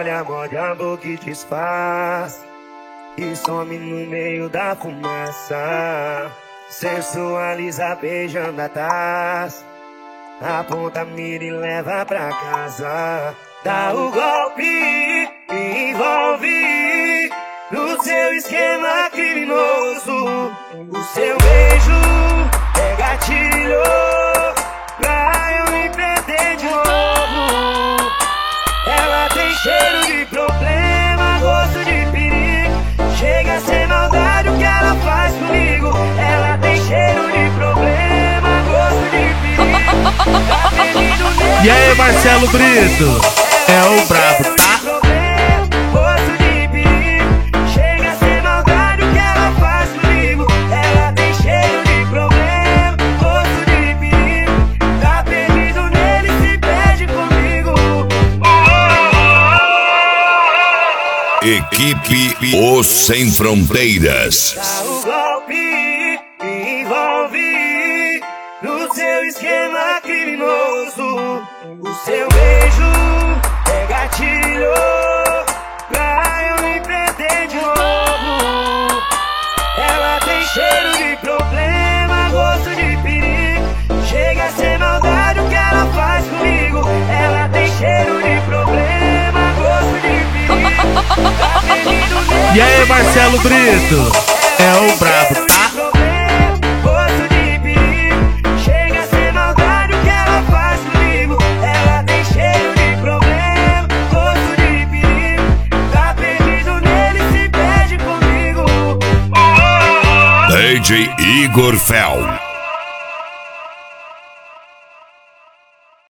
olha, morde a boca e desfaz e some no meio da fumaça. Sensualiza beijando a taça, aponta a mira e leva pra casa. Dá o golpe, me envolve no seu esquema criminoso. O seu beijo é gatilho pra eu me perder de novo. Ela tem cheiro de problema, gosto de perigo. Chega a ser maldade o que ela faz comigo. Ela tem cheiro de problema, gosto de perigo. Tá perdido nele. E aí, Marcelo Brito? É o brabo, tá? Gosto de perigo. Chega a ser maldade o que ela faz comigo. Ela tem cheiro de problema, gosto de perigo. Tá perdido nele, se perde comigo. Equipe Os Sem Fronteiras. Dá o golpe, me envolve no seu esquema criminoso. O seu beijo é gatilho pra eu me perder de novo. Ela tem cheiro de problema, gosto de perigo. Chega a ser maldade o que ela faz comigo. Ela tem cheiro de problema, gosto de perigo. Tá perdido nele. E aí, Marcelo Brito? É o brabo, tá? Gosto de perigo. Chega a ser maldade o que ela faz comigo. Ela tem cheiro de problema, gosto de perigo. Tá perdido nele, se perde comigo. DJ Igor Fel.